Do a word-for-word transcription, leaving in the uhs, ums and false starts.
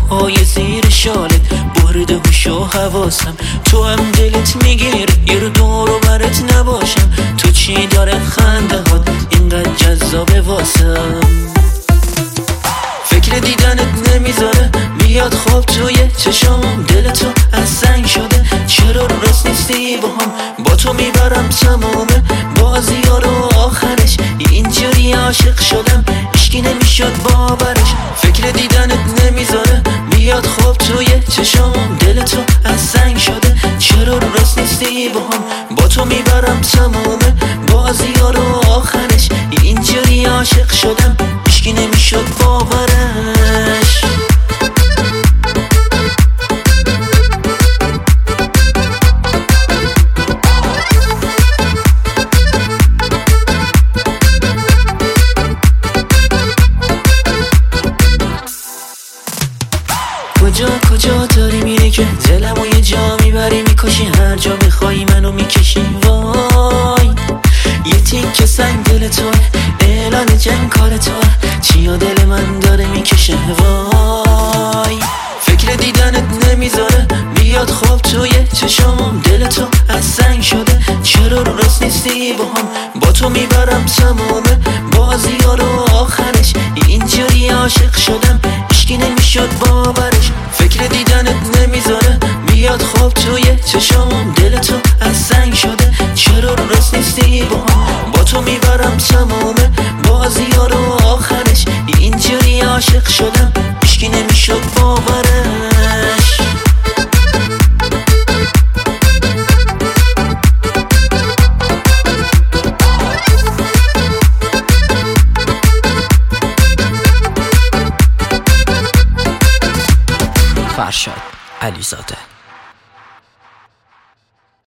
موهای زیر شالت برده هوش و حواسم، تو هم دلت میگیره یه رو دور و برت نباشم. تو چی داره خنده هات اینقدر جذابه واسم؟ فکر دیدنت نمیذاره بیاد خواب توی چشام، دل تو از سنگ شده چرا راست نیستی با هم؟ با تو میبرم تمام بازی ها رو آخرش، اینجوری عاشق شدم اشکی نمیشد باورش. فکر دیدنت نمیذاره بیاد خواب توی چشام، دل تو از سنگ شده چرا راست نیستی با هم؟ با تو میبرم تمام بازی ها رو آخرش، اینجوری عاشق شدم اشکی نمیشد باورش. کجا کجا داری میری که دلمو یه جا میبری میکشی، هر جا بخوای منو میکشی وای. یه تیکه سنگ دل تو اعلان جنگ کار تو، چیا دل من داره میکشه وای. فکر دیدنت نمیذاره بیاد خواب توی چشام، دل تو از سنگ شده چرا راست نیستی با هم؟ با تو میبرم تمام بازی ها رو آخرش، اینجوری عاشق شدم اشکی نمیشد باورش. فکر دیدنت نمیذاره بیاد خواب توی چشام، دل تو از سنگ شده چرا راست نیستی با هم؟ با تو میبرم تمام بازی ها رو آخرش، اینجوری عاشق شدم اشکی نمیشد باورش. فرشاد علیزاده.